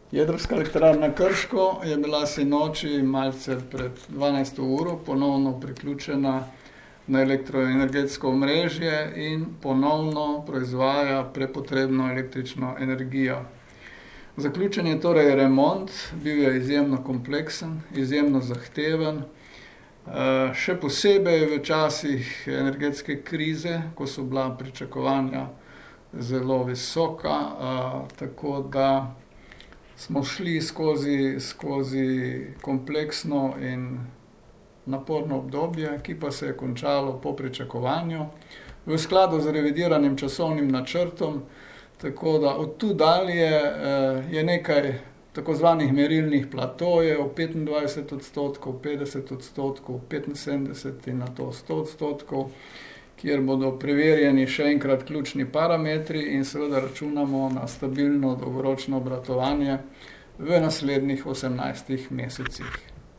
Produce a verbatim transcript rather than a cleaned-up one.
Jedrska elektrarna Krško je bila sinoči malce pred dvanajsto uro ponovno priključena na elektroenergetsko omrežje in ponovno proizvaja prepotrebno električno energijo. Zaključen je torej remont, bil je izjemno kompleksen, izjemno zahteven, še posebej v časih energetske krize, ko so bila pričakovanja zelo visoka, tako da smo šli skozi, skozi kompleksno in naporno obdobje, ki pa se je končalo po pričakovanju, v skladu z revidiranim časovnim načrtom, tako da od tu dalje je nekaj tako zvanih merilnih platojev, petindvajset odstotkov, petdeset odstotkov, petinsedemdeset in nato sto odstotkov, kjer bodo preverjeni še enkrat ključni parametri in seveda računamo na stabilno dolgoročno obratovanje v naslednjih osemnajstih mesecih.